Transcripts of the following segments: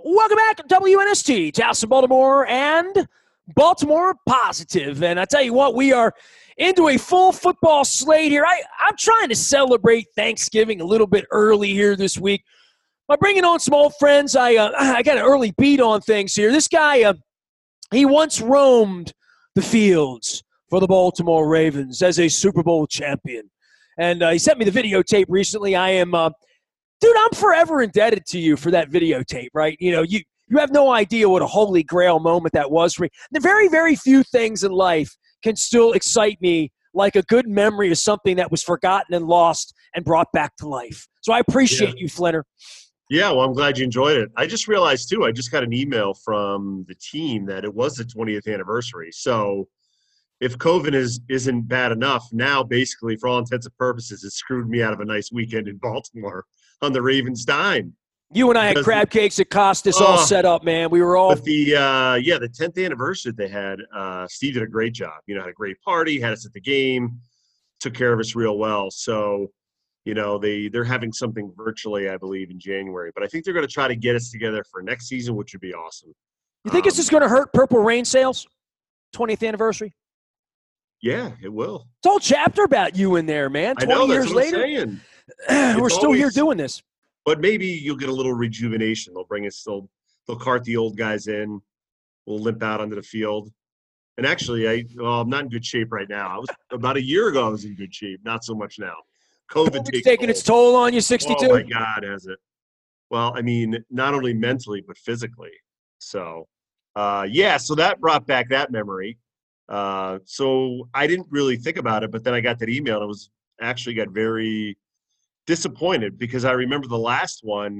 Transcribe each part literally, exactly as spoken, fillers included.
Welcome back to W N S T, Towson, Baltimore, and Baltimore Positive. And I tell you what, we are into a full football slate here. I, I'm trying to celebrate Thanksgiving a little bit early here this week by bringing on some old friends. I uh, I got an early beat on things here. This guy, uh, he once roamed the fields for the Baltimore Ravens as a Super Bowl champion. And uh, he sent me the videotape recently. I am uh, – Dude, I'm forever indebted to you for that videotape, right? You know, you, you have no idea what a holy grail moment that was for me. The very, very few things in life can still excite me like a good memory of something that was forgotten and lost and brought back to life. So I appreciate yeah. you, Flinner. Yeah, well, I'm glad you enjoyed it. I just realized, too, I just got an email from the team that it was the twentieth anniversary. So if COVID is, isn't bad enough, now basically, for all intents and purposes, it screwed me out of a nice weekend in Baltimore on the Ravens' dime. You and I had crab cakes at Costas uh, all set up, man. We were all – But the uh, – yeah, the tenth anniversary they had, uh, Steve did a great job. You know, had a great party, had us at the game, took care of us real well. So, you know, they, they're having something virtually, I believe, in January. But I think they're going to try to get us together for next season, which would be awesome. You think um, this is going to hurt Purple Rain sales, twentieth anniversary? Yeah, it will. It's a whole chapter about you in there, man. twenty I know, years that's what later. I'm saying. We're still always, here doing this. But maybe you'll get a little rejuvenation. They'll bring us, they'll, they'll cart the old guys in. We'll limp out onto the field. And actually, I, well, I'm not in good shape right now. I was about a year ago, I was in good shape. Not so much now. COVID takes taking its toll on you, sixty-two? Oh, my God, has it. Well, I mean, not only mentally, but physically. So, uh, yeah, so that brought back that memory. Uh, so I didn't really think about it, but then I got that email and I was actually got very disappointed because I remember the last one,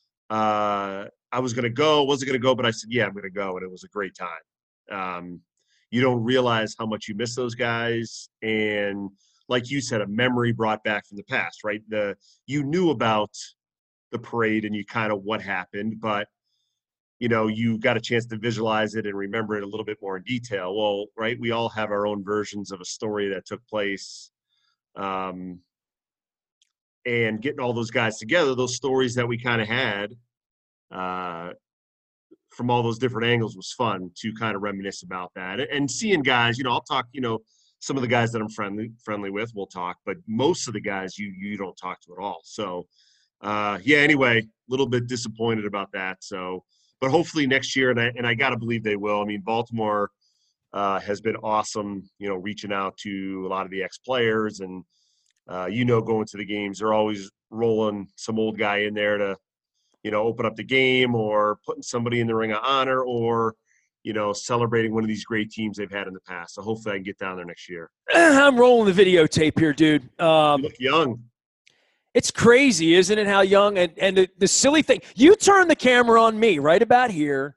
uh, I was going to go, wasn't going to go, but I said, yeah, I'm going to go. And it was a great time. Um, you don't realize how much you miss those guys. And like you said, a memory brought back from the past, right? The, you knew about the parade and you kind of what happened, but you know, you got a chance to visualize it and remember it a little bit more in detail. Well, right, we all have our own versions of a story that took place. Um, and getting all those guys together, those stories that we kind of had uh, from all those different angles was fun to kind of reminisce about that. And seeing guys, you know, I'll talk, you know, some of the guys that I'm friendly friendly with, we'll talk, but most of the guys you you don't talk to at all. So, uh, yeah, anyway, a little bit disappointed about that. So, but hopefully next year, and I, and I got to believe they will. I mean, Baltimore uh, has been awesome, you know, reaching out to a lot of the ex-players. And, uh, you know, going to the games, they're always rolling some old guy in there to, you know, open up the game or putting somebody in the Ring of Honor or, you know, celebrating one of these great teams they've had in the past. So hopefully I can get down there next year. I'm rolling the videotape here, dude. Um, you look young. It's crazy, isn't it, how young? And, and the, the silly thing, you turn the camera on me right about here,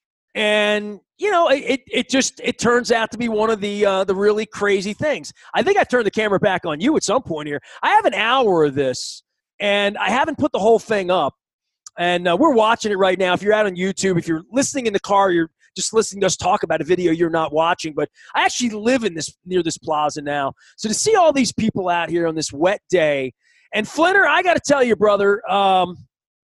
and, you know, it it just it turns out to be one of the uh, the really crazy things. I think I turned the camera back on you at some point here. I have an hour of this, and I haven't put the whole thing up. And uh, we're watching it right now. If you're out on YouTube, if you're listening in the car, you're just listening to us talk about a video you're not watching. But I actually live in this near this plaza now. So to see all these people out here on this wet day, and Flinner, I got to tell you, brother, um,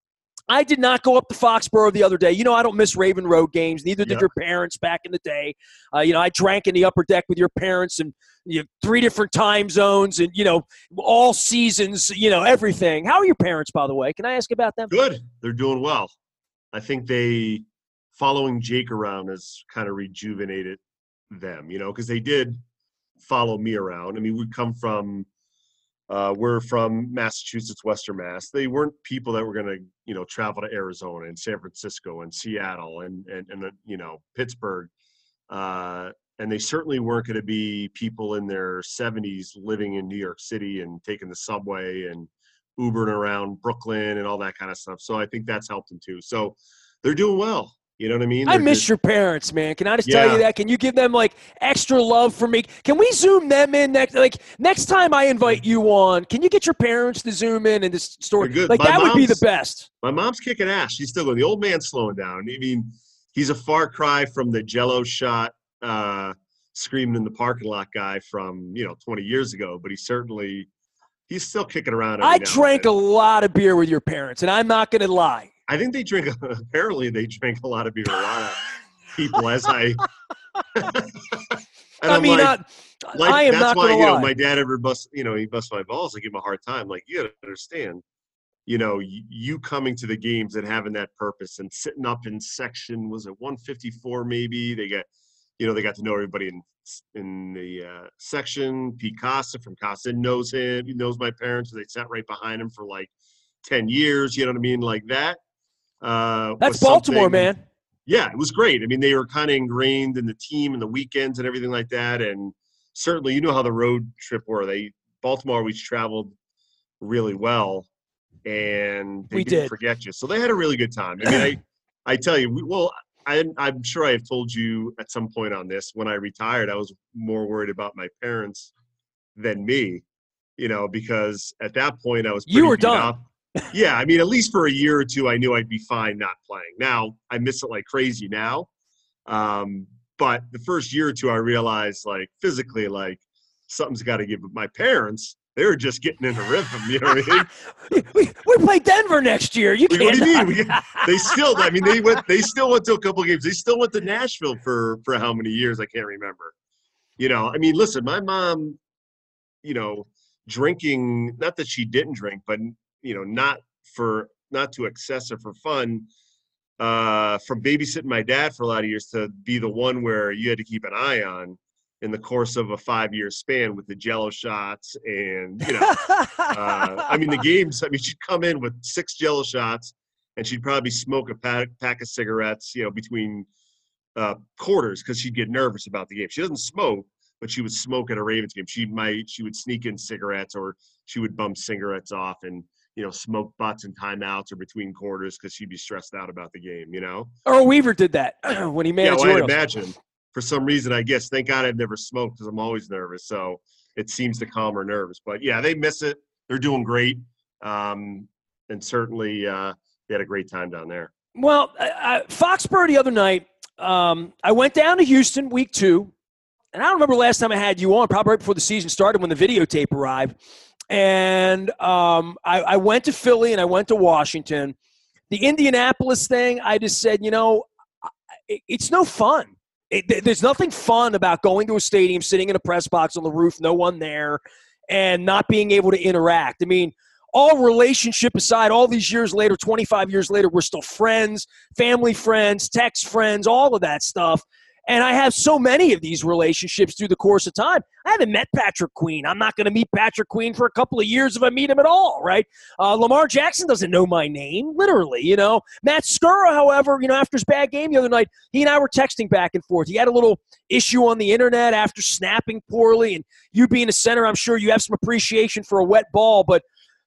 I did not go up to Foxborough the other day. You know, I don't miss Raven Road games. Neither did yeah. your parents back in the day. Uh, you know, I drank in the upper deck with your parents and you know, three different time zones and, you know, all seasons, you know, everything. How are your parents, by the way? Can I ask about them? Good. They're doing well. I think they, following Jake around has kind of rejuvenated them, you know, because they did follow me around. I mean, we come from, Uh, we're from Massachusetts, Western Mass. They weren't people that were going to, you know, travel to Arizona and San Francisco and Seattle and, and, and you know, Pittsburgh. Uh, and they certainly weren't going to be people in their seventies living in New York City and taking the subway and Ubering around Brooklyn and all that kind of stuff. So I think that's helped them too. So they're doing well. You know what I mean? I They're miss just, your parents, man. Can I just yeah. tell you that? Can you give them like extra love for me? Can we zoom them in next? Like next time I invite you on, can you get your parents to zoom in in this story? Good. Like My that would be the mom's- best. My mom's kicking ass. She's still going. The old man's slowing down. I mean, he's a far cry from the Jello shot, uh, screaming in the parking lot guy from you know twenty years ago. But he certainly, he's still kicking around. every I now and drank a then. lot of beer with your parents, and I'm not going to lie. I think they drink. Apparently, they drink a lot of beer. A lot of people, as I. And I I'm mean, like, uh, like I am that's not why going you to know lie. my dad ever bust you know he busts my balls. I give him a hard time. Like you got to understand, you know, you, you coming to the games and having that purpose and sitting up in section was it one fifty-four maybe. They got, you know, they got to know everybody in in the uh, section. Pete Costa from Costa knows him. He knows my parents. They sat right behind him for like ten years. You know what I mean? Like that uh, That's was Baltimore, something. man. Yeah, it was great. I mean, they were kind of ingrained in the team and the weekends and everything like that. And certainly, you know how the road trip were. They Baltimore always traveled really well, and they We didn't did. forget you. So they had a really good time. I mean, I I tell you, we, well, I, I'm sure I have told you at some point on this. When I retired, I was more worried about my parents than me, you know, because at that point I was You pretty were beat done. up. Yeah, I mean, at least for a year or two, I knew I'd be fine not playing. Now I miss it like crazy now, um, but the first year or two, I realized like physically, like something's got to give. But my parents, they were just getting in the rhythm. You know what I mean? we, we play Denver next year. You What can't. do you mean? We, they still, I mean, they went. They still went to a couple of games. They still went to Nashville for for how many years? I can't remember. You know, I mean, listen, my mom, you know, drinking. Not that she didn't drink, but you know, not for not to excess or for fun. Uh, from babysitting my dad for a lot of years to be the one where you had to keep an eye on in the course of a five-year span with the Jello shots and you know, uh, I mean the games. I mean she'd come in with six Jello shots and she'd probably smoke a pack, pack of cigarettes, you know, between uh, quarters because she'd get nervous about the game. She doesn't smoke, but she would smoke at a Ravens game. She might she would sneak in cigarettes or she would bum cigarettes off and you know, smoke butts and timeouts or between quarters because she'd be stressed out about the game, you know? Earl Weaver did that when he Yeah, managed well, I'd Orioles. imagine. For some reason, I guess, thank God I've never smoked because I'm always nervous. So it seems to calm her nerves. But yeah, they miss it. They're doing great. Um, and certainly uh, they had a great time down there. Well, I, I, Foxborough the other night, um, I went down to Houston week two, and I don't remember the last time I had you on, probably right before the season started when the videotape arrived. And um, I, I went to Philly and I went to Washington. The Indianapolis thing, I just said, you know, it, it's no fun. It, there's nothing fun about going to a stadium, sitting in a press box on the roof, no one there, and not being able to interact. I mean, all relationship aside, all these years later, twenty-five years later, we're still friends, family friends, text friends, all of that stuff. And I have so many of these relationships through the course of time. I haven't met Patrick Queen. I'm not going to meet Patrick Queen for a couple of years if I meet him at all, right? Uh, Lamar Jackson doesn't know my name, literally, you know. Matt Skura, however, you know, after his bad game the other night, he and I were texting back and forth. He had a little issue on the internet after snapping poorly, and you being a center, I'm sure you have some appreciation for a wet ball, but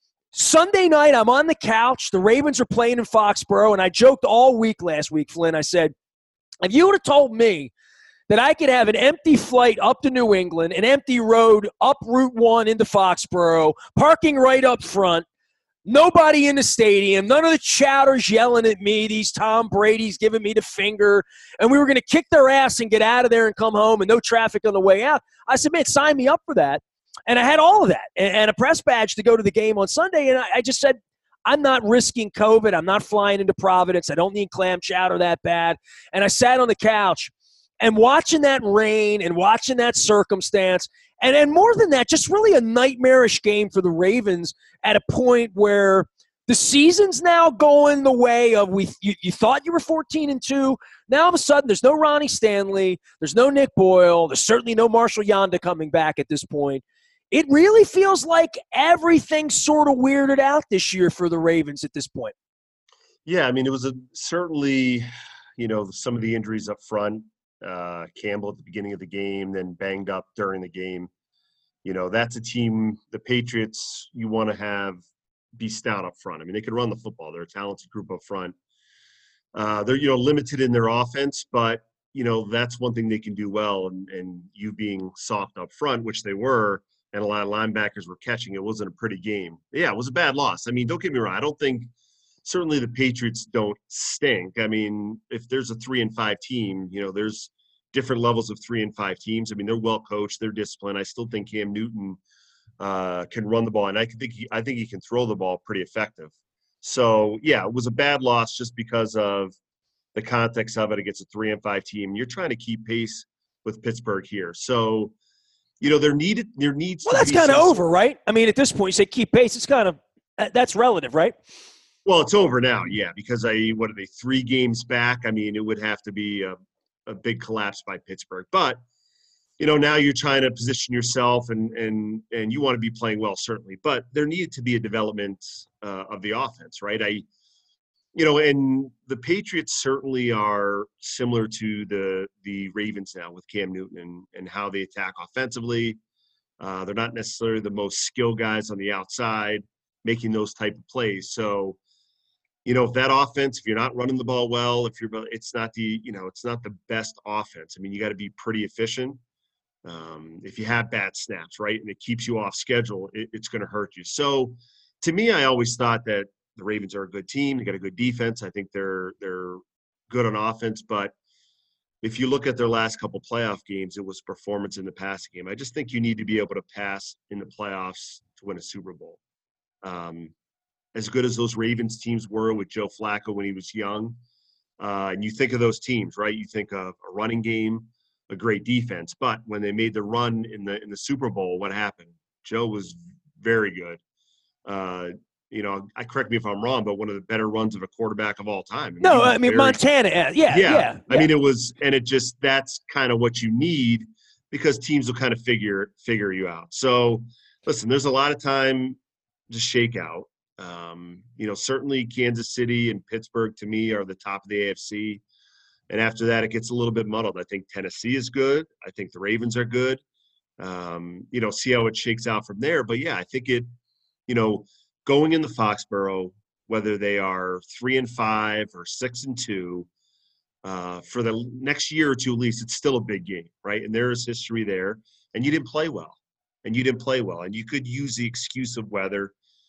Sunday night, I'm on the couch. The Ravens are playing in Foxborough, and I joked all week last week, Flynn. I said, if you would have told me that I could have an empty flight up to New England, an empty road up Route one into Foxborough, parking right up front, nobody in the stadium, none of the chatters yelling at me, these Tom Brady's giving me the finger, and we were going to kick their ass and get out of there and come home and no traffic on the way out. I said, man, sign me up for that. And I had all of that and a press badge to go to the game on Sunday, and I just said, I'm not risking COVID. I'm not flying into Providence. I don't need clam chowder that bad. And I sat on the couch and watching that rain and watching that circumstance. And, and more than that, just really a nightmarish game for the Ravens at a point where the season's now going the way of we. You, you thought you were fourteen and two. Now all of a sudden there's no Ronnie Stanley. There's no Nick Boyle. There's certainly no Marshall Yanda coming back at this point. It really feels like everything's sort of weirded out this year for the Ravens at this point. Yeah, I mean, it was a, certainly, you know, some of the injuries up front. Uh, Campbell at the beginning of the game, then banged up during the game. You know, that's a team, the Patriots, you want to have be stout up front. I mean, they can run the football. They're a talented group up front. Uh, they're, you know, limited in their offense, but, you know, that's one thing they can do well. And, and you being soft up front, which they were, and a lot of linebackers were catching. It wasn't a pretty game. Yeah, it was a bad loss. I mean, don't get me wrong. I don't think certainly the Patriots don't stink. I mean, if there's a three and five team, you know, there's different levels of three and five teams. I mean, they're well coached, they're disciplined. I still think Cam Newton uh, can run the ball, and I think he, I think he can throw the ball pretty effective. So, yeah, it was a bad loss just because of the context of it against a three and five team. You're trying to keep pace with Pittsburgh here. So, you know, there needed there needs Well, to that's be kind of some over, right? I mean, at this point, you say keep pace. It's kind of that's relative, right? Well, it's over now, yeah, because I what are they three games back? I mean, it would have to be a, a big collapse by Pittsburgh. But you know, now you're trying to position yourself, and and and you want to be playing well, certainly. But there needed to be a development uh, of the offense, right? I, you know, and the Patriots certainly are similar to the the Ravens now with Cam Newton and and how they attack offensively. Uh, they're not necessarily the most skilled guys on the outside making those type of plays, so. You know, if that offense, if you're not running the ball well, if you're, it's not the, you know, it's not the best offense. I mean, you got to be pretty efficient. Um, if you have bad snaps, right, and it keeps you off schedule, it, it's going to hurt you. So, to me, I always thought that the Ravens are a good team. They got a good defense. I think they're they're good on offense. But if you look at their last couple playoff games, it was performance in the passing game. I just think you need to be able to pass in the playoffs to win a Super Bowl. Um, as good as those Ravens teams were with Joe Flacco when he was young. Uh, and you think of those teams, right? You think of a running game, a great defense. But when they made the run in the in the Super Bowl, what happened? Joe was very good. Uh, you know, I correct me if I'm wrong, but one of the better runs of a quarterback of all time. I mean, no, I mean very, Montana. Yeah, yeah, yeah. yeah. I mean, it was, and it just that's kind of what you need because teams will kind of figure figure you out. So, listen, there's a lot of time to shake out. Um, you know, certainly Kansas City and Pittsburgh to me are the top of the A F C. And after that, it gets a little bit muddled. I think Tennessee is good. I think the Ravens are good. Um, you know, see how it shakes out from there. But yeah, I think it, you know, going in the Foxborough, whether they are three and five or six and two, uh, for the next year or two at least, it's still a big game, right? And there is history there. And you didn't play well. And you didn't play well. And you could use the excuse of weather.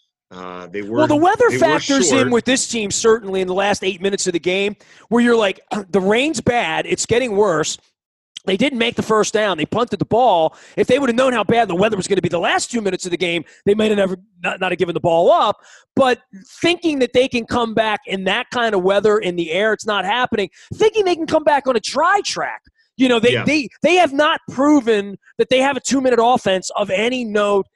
Uh, they were well, the weather they factors in with this team certainly in the last eight minutes of the game, where you're like, the rain's bad, it's getting worse. They didn't make the first down. They punted the ball. If they would have known how bad the weather was going to be the last two minutes of the game, they might have never not, not have given the ball up. But thinking that they can come back in that kind of weather in the air, it's not happening. Thinking they can come back on a dry track. You know, they yeah. they they have not proven that they have a two-minute offense of any note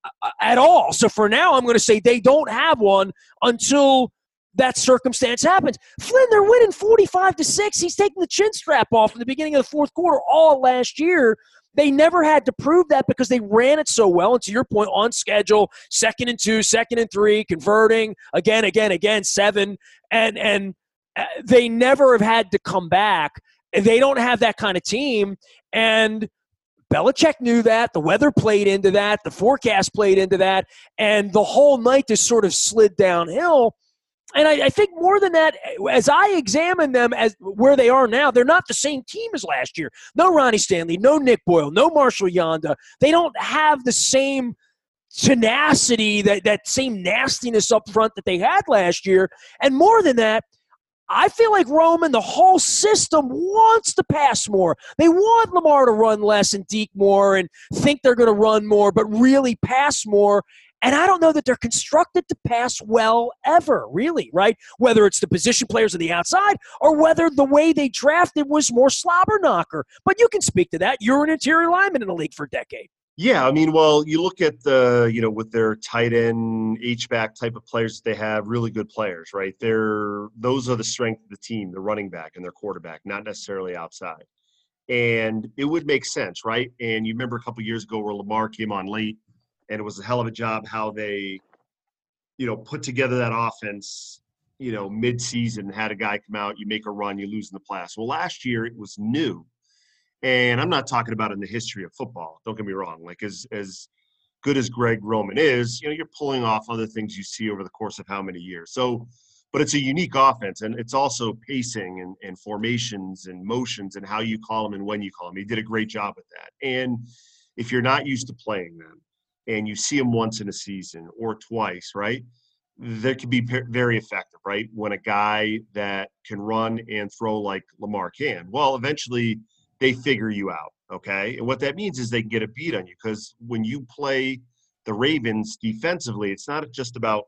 at all. So for now, I'm going to say they don't have one until that circumstance happens. Flynn, they're winning forty-five to six. He's taking the chin strap off in the beginning of the fourth quarter all last year. They never had to prove that because they ran it so well. And to your point, on schedule, second and two, second and three, converting again, again, again, seven. And, and they never have had to come back. They don't have that kind of team. And Belichick knew that. The weather played into that. The forecast played into that. And the whole night just sort of slid downhill. And I, I think more than that, as I examine them as where they are now, they're not the same team as last year. No Ronnie Stanley, no Nick Boyle, no Marshall Yanda. They don't have the same tenacity, that, that same nastiness up front that they had last year. And more than that, I feel like Roman, the whole system wants to pass more. They want Lamar to run less and deke more and think they're going to run more, but really pass more. And I don't know that they're constructed to pass well ever, really, right? Whether it's the position players on the outside or whether the way they drafted was more slobber knocker. But you can speak to that. You're an interior lineman in the league for a decade. Yeah, I mean, well, you look at the, you know, with their tight end, H-back type of players that they have, really good players, right? They're those are the strength of the team, the running back and their quarterback, not necessarily outside. And it would make sense, right? And you remember a couple of years ago where Lamar came on late, and it was a hell of a job how they, you know, put together that offense, you know, mid-season, had a guy come out, you make a run, you lose in the playoffs. Well, last year it was new. And I'm not talking about in the history of football. Don't get me wrong. Like as as good as Greg Roman is, you know, you're pulling off other things you see over the course of how many years. So, but it's a unique offense, and it's also pacing and, and formations and motions and how you call them and when you call them. He did a great job with that. And if you're not used to playing them and you see them once in a season or twice, right, that could be very effective, right? When a guy that can run and throw like Lamar can. Well, eventually – they figure you out, okay? And what that means is they can get a beat on you because when you play the Ravens defensively, it's not just about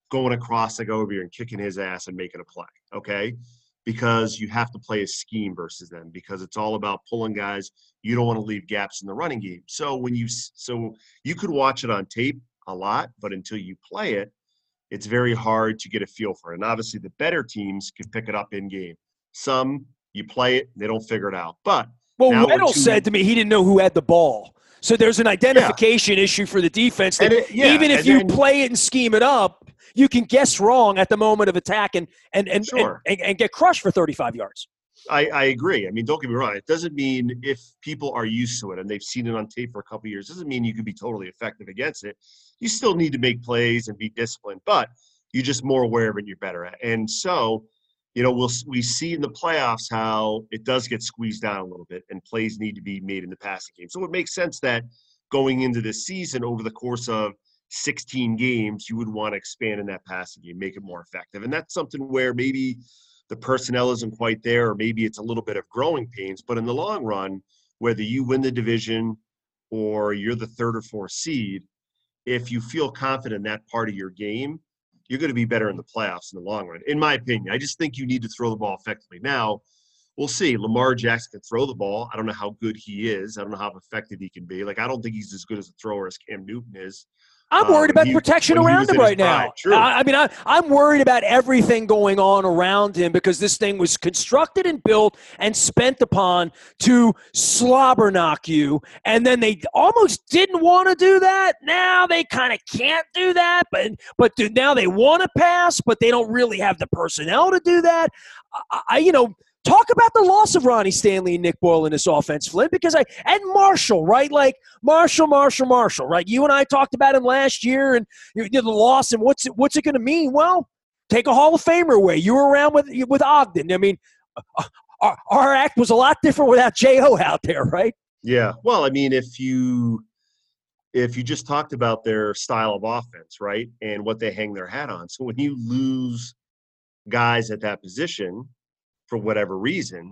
going across like over here and kicking his ass and making a play, okay? Because you have to play a scheme versus them because it's all about pulling guys. You don't want to leave gaps in the running game. So when you so you could watch it on tape a lot, but until you play it, it's very hard to get a feel for it. And obviously the better teams can pick it up in game. Some you play it, they don't figure it out. But well, now Weddle said to me he didn't know who had the ball. So there's an identification yeah. issue for the defense that it, yeah, even if you then, play it and scheme it up, you can guess wrong at the moment of attack and and and, sure. and, and, and get crushed for thirty-five yards. I, I agree. I mean, don't get me wrong. It doesn't mean if people are used to it and they've seen it on tape for a couple of years, doesn't mean you can be totally effective against it. You still need to make plays and be disciplined, but you're just more aware of it and you're better at it. And so, you know, we'll we see in the playoffs how it does get squeezed down a little bit and plays need to be made in the passing game. So it makes sense that going into this season over the course of sixteen games, you would want to expand in that passing game, make it more effective. And that's something where maybe the personnel isn't quite there, or maybe it's a little bit of growing pains. But in the long run, whether you win the division or you're the third or fourth seed, if you feel confident in that part of your game, you're going to be better in the playoffs in the long run, in my opinion. I just think you need to throw the ball effectively. Now, we'll see. Lamar Jackson can throw the ball. I don't know how good he is. I don't know how effective he can be. Like, I don't think he's as good as a thrower as Cam Newton is. I'm worried uh, about he, protection around him right now. I, I mean, I, I'm worried about everything going on around him because this thing was constructed and built and spent upon to slobber knock you. And then they almost didn't want to do that. Now they kind of can't do that. But but now they want to pass, but they don't really have the personnel to do that. I, I you know, talk about the loss of Ronnie Stanley and Nick Boyle in this offense, Flynn, because I and Marshall, right? Like Marshall, Marshall, Marshall, right? You and I talked about him last year, and you did the loss, and what's it, what's it going to mean? Well, take a Hall of Famer away. You were around with with Ogden. I mean, our, our act was a lot different without J O out there, right? Yeah. Well, I mean, if you if you just talked about their style of offense, right, and what they hang their hat on, so when you lose guys at that position for whatever reason,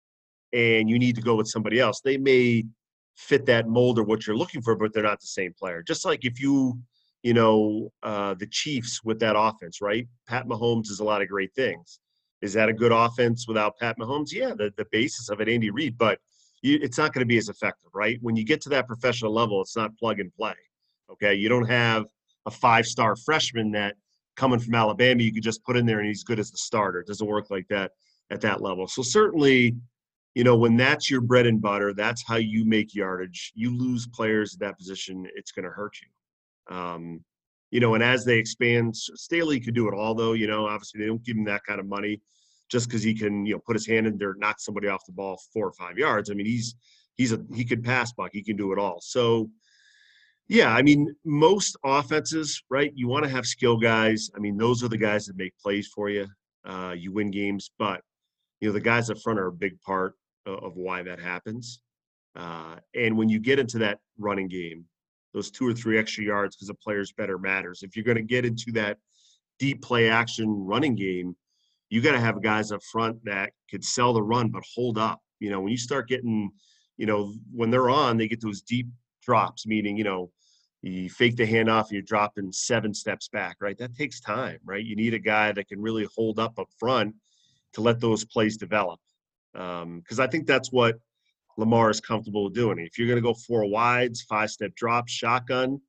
and you need to go with somebody else, they may fit that mold or what you're looking for, but they're not the same player. Just like if you, you know, uh, the Chiefs with that offense, right? Pat Mahomes is a lot of great things. Is that a good offense without Pat Mahomes? Yeah, the, the basis of it, Andy Reid, but you, it's not going to be as effective, right? When you get to that professional level, it's not plug and play, okay? You don't have a five-star freshman that coming from Alabama, you could just put in there and he's good as the starter. It doesn't work like that at that level. So certainly, you know, when that's your bread and butter, that's how you make yardage. You lose players at that position, it's going to hurt you. Um, you know, and as they expand, Staley could do it all, though. You know, obviously they don't give him that kind of money just because he can, you know, put his hand in there, knock somebody off the ball four or five yards. I mean, he's he's a he could pass buck, he can do it all. So, yeah, I mean, most offenses, right? You want to have skill guys. I mean, those are the guys that make plays for you. Uh, you win games, but you know, the guys up front are a big part of, of why that happens. Uh, and when you get into that running game, those two or three extra yards because a player's better matters. If you're going to get into that deep play action running game, you got to have guys up front that could sell the run but hold up. You know, when you start getting, you know, when they're on, they get those deep drops, meaning, you know, you fake the handoff and you're dropping seven steps back, right? That takes time, right? You need a guy that can really hold up up front to let those plays develop. Because um, I think that's what Lamar is comfortable with doing. If you're going to go four wides, five-step drops, shotgun,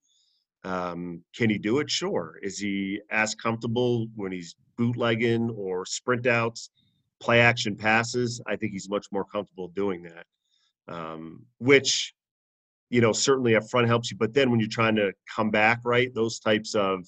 um, can he do it? Sure. Is he as comfortable when he's bootlegging or sprint outs, play action passes? I think he's much more comfortable doing that, um, which, you know, certainly up front helps you. But then when you're trying to come back, right, those types of,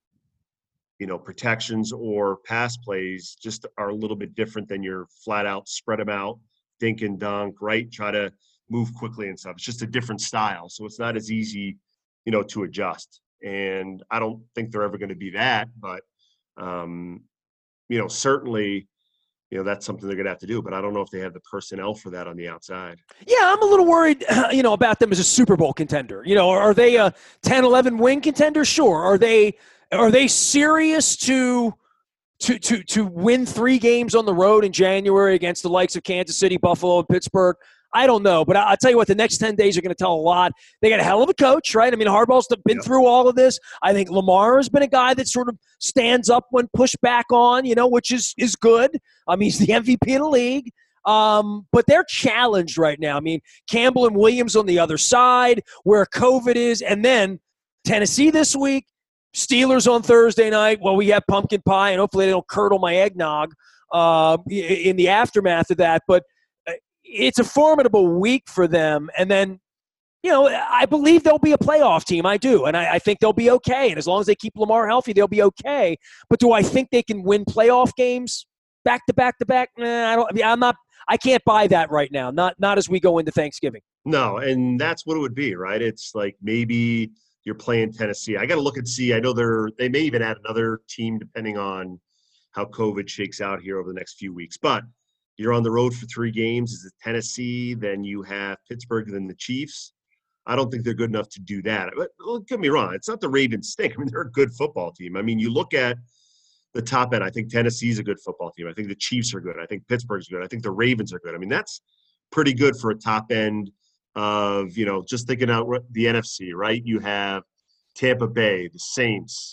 you know, protections or pass plays just are a little bit different than your flat out spread them out, dink and dunk, right? Try to move quickly and stuff. It's just a different style. So it's not as easy, you know, to adjust. And I don't think they're ever going to be that, but, um, you know, certainly, you know, that's something they're going to have to do, but I don't know if they have the personnel for that on the outside. Yeah, I'm a little worried, you know, about them as a Super Bowl contender. You know, are they a ten, eleven win contender? Sure. Are they are they serious to to to to win three games on the road in January against the likes of Kansas City, Buffalo, and Pittsburgh? I don't know, but I'll tell you what, the next ten days are going to tell a lot. They got a hell of a coach, right? I mean, Harbaugh's been Yeah. through all of this. I think Lamar has been a guy that sort of stands up when pushed back on, you know, which is is good. Um, he's the M V P of the league. Um, but they're challenged right now. I mean, Campbell and Williams on the other side, where COVID is, and then Tennessee this week, Steelers on Thursday night. Well, we have pumpkin pie, and hopefully they don't curdle my eggnog uh, in the aftermath of that. But it's a formidable week for them. And then, you know, I believe they'll be a playoff team. I do. And I, I think they'll be okay. And as long as they keep Lamar healthy, they'll be okay. But do I think they can win playoff games back to back to back? Nah, I don't. I mean, I'm not. I can't buy that right now. Not not as we go into Thanksgiving. No, and that's what it would be, right? It's like maybe you're playing Tennessee. I got to look and see. I know they're they may even add another team depending on how COVID shakes out here over the next few weeks. But you're on the road for three games. Is it Tennessee? Then you have Pittsburgh, then the Chiefs. I don't think they're good enough to do that. But don't get me wrong. It's not the Ravens stink. I mean, they're a good football team. I mean, you look at the top end. I think Tennessee's a good football team. I think the Chiefs are good. I think Pittsburgh's good. I think the Ravens are good. I mean, that's pretty good for a top end of, you know, just thinking out the N F C, right? You have Tampa Bay, the Saints,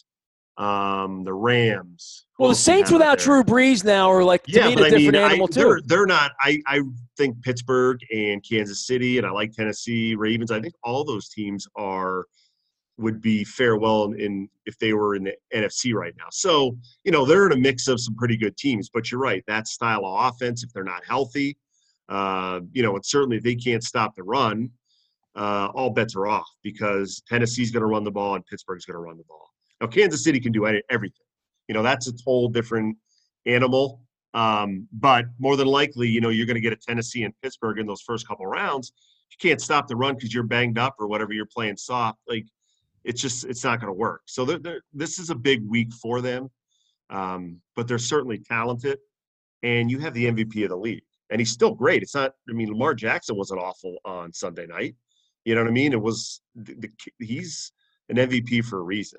um, the Rams. Well, the Saints without Drew Brees now are like, to yeah, me, but a I different mean, animal I, too. They're, they're not. I, I think Pittsburgh and Kansas City, and I like Tennessee, Ravens. I think all those teams are would be farewell in, in if they were in the N F C right now. So, you know, they're in a mix of some pretty good teams. But you're right, that style of offense, if they're not healthy, uh, you know, and certainly if they can't stop the run, uh, all bets are off because Tennessee's going to run the ball and Pittsburgh's going to run the ball. Now, Kansas City can do any, everything. You know, that's a whole different animal. Um, but more than likely, you know, you're going to get a Tennessee and Pittsburgh in those first couple rounds. You can't stop the run because you're banged up or whatever, you're playing soft. Like, it's just – it's not going to work. So they're, they're, this is a big week for them. Um, but they're certainly talented. And you have the M V P of the league. And he's still great. It's not – I mean, Lamar Jackson wasn't awful on Sunday night. You know what I mean? It was the, the, he's an M V P for a reason.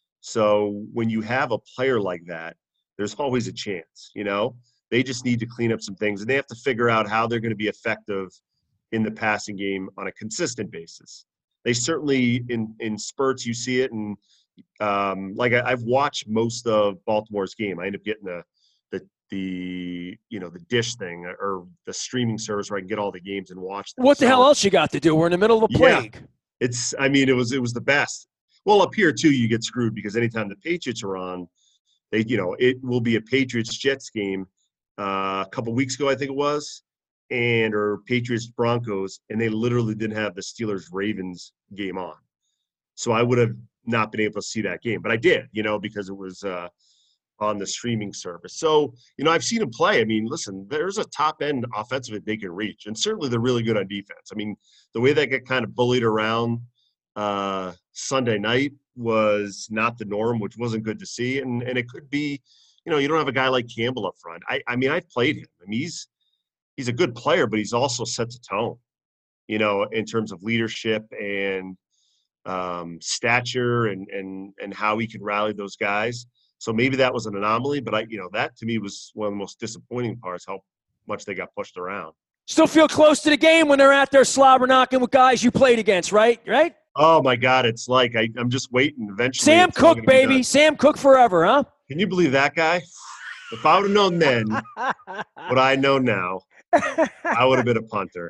So when you have a player like that, there's always a chance, you know? They just need to clean up some things, and they have to figure out how they're going to be effective in the passing game on a consistent basis. They certainly, in, in spurts, you see it, and um, like I, I've watched most of Baltimore's game. I end up getting the, the, the you know, the dish thing or the streaming service where I can get all the games and watch them. What the so, hell else you got to do? We're in the middle of a plague. Yeah, it's, I mean, it was it was the best. Well, up here, too, you get screwed because anytime the Patriots are on, they, you know, it will be a Patriots-Jets game uh, a couple weeks ago, I think it was, and or Patriots-Broncos, and they literally didn't have the Steelers-Ravens game on. So I would have not been able to see that game. But I did, you know, because it was uh, on the streaming service. So, you know, I've seen them play. I mean, listen, there's a top-end offensive that they can reach, and certainly they're really good on defense. I mean, the way they get kind of bullied around uh, Sunday night was not the norm, which wasn't good to see. And and it could be, you know, you don't have a guy like Campbell up front. I, I mean, I've played him. I mean, he's he's a good player, but he's also sets a tone, you know, in terms of leadership and um, stature and and and how he can rally those guys. So maybe that was an anomaly, but I, you know, that to me was one of the most disappointing parts, how much they got pushed around. Still feel close to the game when they're out there slobber knocking with guys you played against, right? Right? Oh, my God. It's like I, I'm just waiting. Eventually, Sam Cook, baby. Sam Cook forever, huh? Can you believe that guy? If I would have known then what I know now, I would have been a punter.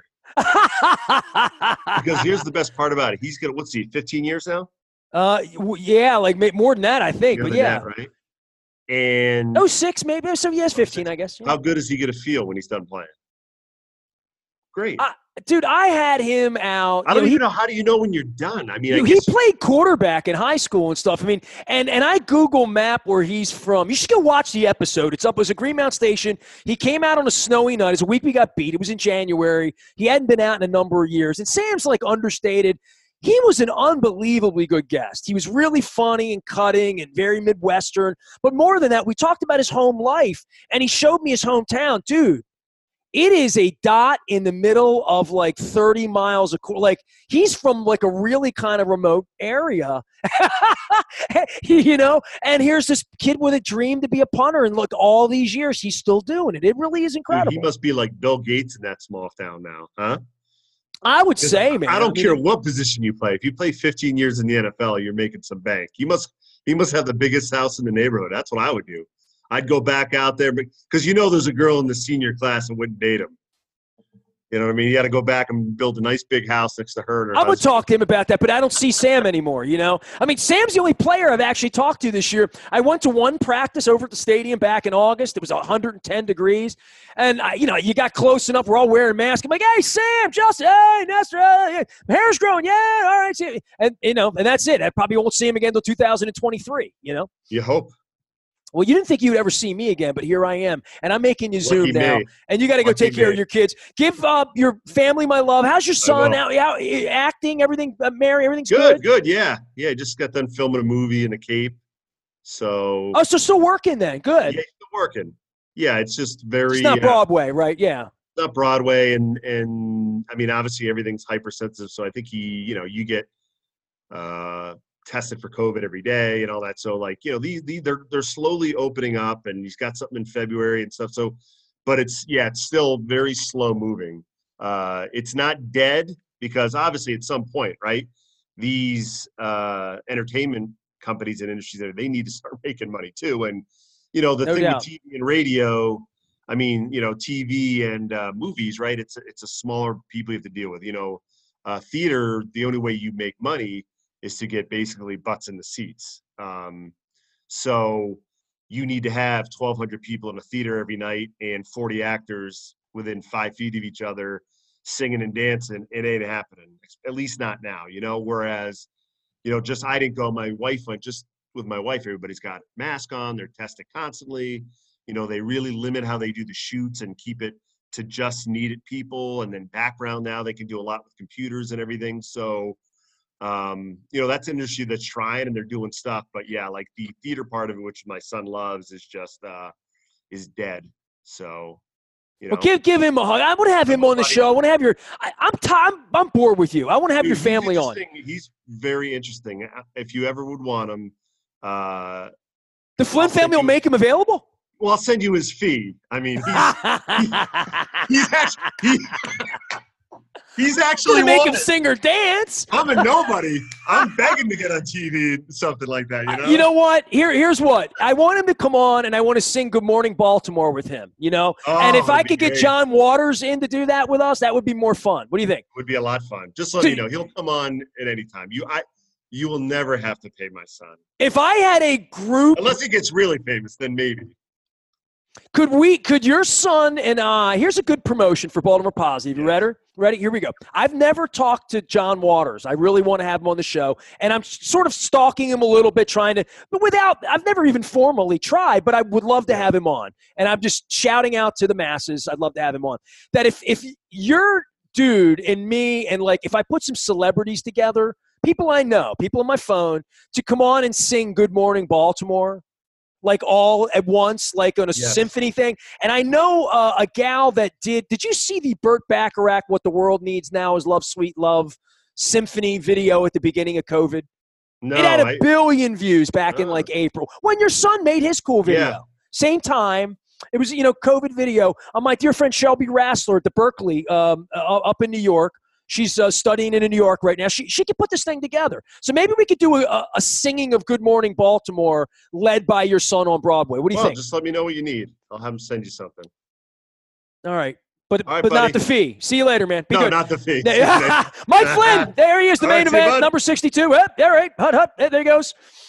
Because here's the best part about it. He's going to, what's he, fifteen years now? Uh, yeah, like more than that, I think. More but yeah. that, right? And oh six maybe. So, yes, fifteen, I guess. Yeah. How good is he going to feel when he's done playing? Great. Uh, Dude, I had him out. I don't you know, even he, know how do you know when you're done. I mean, you I know, guess, he played quarterback in high school and stuff. I mean, and and I Google map where he's from. You should go watch the episode. It's up. It was at Greenmount Station. He came out on a snowy night. It was a week we got beat. It was in January. He hadn't been out in a number of years. And Sam's like understated. He was an unbelievably good guest. He was really funny and cutting and very Midwestern. But more than that, we talked about his home life, and he showed me his hometown. Dude, it is a dot in the middle of like thirty miles. Of, like he's from like a really kind of remote area, you know, and here's this kid with a dream to be a punter. And look, all these years, he's still doing it. It really is incredible. Dude, he must be like Bill Gates in that small town now, huh? I would say, man. I don't I mean, care what position you play. If you play fifteen years in the N F L, you're making some bank. You must you must have the biggest house in the neighborhood. That's what I would do. I'd go back out there because you know there's a girl in the senior class that wouldn't date him. You know what I mean? You got to go back and build a nice big house next to her and her I'm going to husband. talk to him about that, but I don't see Sam anymore, you know? I mean, Sam's the only player I've actually talked to this year. I went to one practice over at the stadium back in August. It was one hundred ten degrees. And, I, you know, you got close enough. We're all wearing masks. I'm like, hey, Sam, Justin, hey, Nestor, hey, my hair's growing. Yeah, all right. See. And, you know, and that's it. I probably won't see him again until two thousand twenty-three, you know? You hope. Well, you didn't think you would ever see me again, but here I am, and I'm making you Zoom Lucky now, me. and you got to go Lucky take care me. of your kids. Give uh, your family my love. How's your son out, out acting? Everything, uh, Mary, everything's Good, good? good, yeah. Yeah, just got done filming a movie in a Cape. So Oh, so still working then. Good. yeah, still working. Yeah, it's just very It's not uh, Broadway, right? Yeah. not Broadway, and and I mean obviously everything's hypersensitive. So I think he, you know, you get uh, tested for COVID every day and all that. So like you know these these they're they're slowly opening up, and he's got something in February and stuff. So, but it's yeah, it's still very slow moving. Uh, it's not dead because obviously at some point, right? These uh, entertainment companies and industries there, they need to start making money too. And you know the No thing doubt. with T V and radio. I mean, you know, T V and uh, movies, right? It's it's a smaller people you have to deal with. You know, uh, theater, the only way you make money is to get basically butts in the seats. Um, so you need to have twelve hundred people in a theater every night and forty actors within five feet of each other singing and dancing. It ain't happening, at least not now, you know, whereas, you know, just I didn't go, my wife went, just with my wife, everybody's got a mask on, they're tested constantly. You know, they really limit how they do the shoots and keep it to just needed people. And then background now, they can do a lot with computers and everything. So, um, you know, that's an industry that's trying and they're doing stuff. But yeah, like the theater part of it, which my son loves, is just, uh, is dead. So, you know. Well, give give him a hug. I want to have him on the show. I want to have your. I, I'm t- I'm I'm bored with you. I want to have Dude, your family he's on. He's very interesting. If you ever would want him, uh, The Flynn I'll send family will you- make him available. well, I'll send you his fee. I mean, he's he's actually he, he's actually Gonna make him wanted. sing or dance. I'm a nobody. I'm begging to get on T V, something like that. You know. You know what? Here, here's what. I want him to come on, and I want to sing "Good Morning Baltimore" with him. You know, Oh, and if I that'd be could get great. John Waters in to do that with us, that would be more fun. What do you think? Would be a lot of fun. Just let So- me know. He'll come on at any time. You, I, you will never have to pay my son If I had a group, unless he gets really famous. Then maybe. could we? Could your son and I? Here's a good promotion for Baltimore Positive. You Yeah. ready? Ready? Here we go. I've never talked to John Waters. I really want to have him on the show, and I'm sort of stalking him a little bit, trying to, but without. I've never even formally tried, but I would love to Yeah. have him on. And I'm just shouting out to the masses. I'd love to have him on. That if if your dude and me and like if I put some celebrities together, people I know, people on my phone, to come on and sing "Good Morning Baltimore," like all at once, like on a Yes. symphony thing. And I know uh, a gal that did. Did you see the Burt Bacharach "What the World Needs Now Is Love, Sweet Love" symphony video at the beginning of COVID? No, it had a I, billion views back in Oh. like April when your son made his cool video. Yeah. Same time. It was, you know, COVID video. Uh, my dear friend Shelby Rassler at the Berkeley um, uh, up in New York. She's uh, studying in New York right now. She she could put this thing together. So maybe we could do a, a singing of "Good Morning Baltimore" led by your son on Broadway. What do you well, think? just let me know what you need. I'll have him send you something. All right. But, All right, but not buddy. the fee. See you later, man. Be no, good. not the fee. Mike Flynn. There he is, the All main right, see you, event, bud. number sixty-two. Yep, all right. Hut, hut. There there he goes.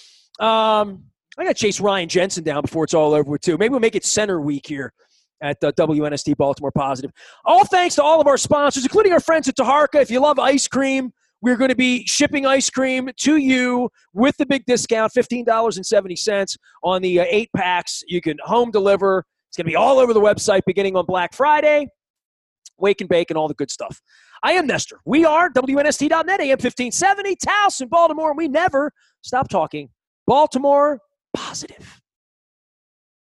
Um, I got to chase Ryan Jensen down before it's all over with, too. Maybe we'll make it center week here at uh, W N S T Baltimore Positive. All thanks to all of our sponsors, including our friends at Taharka. If you love ice cream, we're going to be shipping ice cream to you with the big discount, fifteen dollars and seventy cents on the uh, eight packs. You can home deliver. It's going to be all over the website beginning on Black Friday. Wake and bake and all the good stuff. I am Nestor. We are W N S T dot net, A M fifteen seventy, Towson, Baltimore, and we never stop talking Baltimore Positive.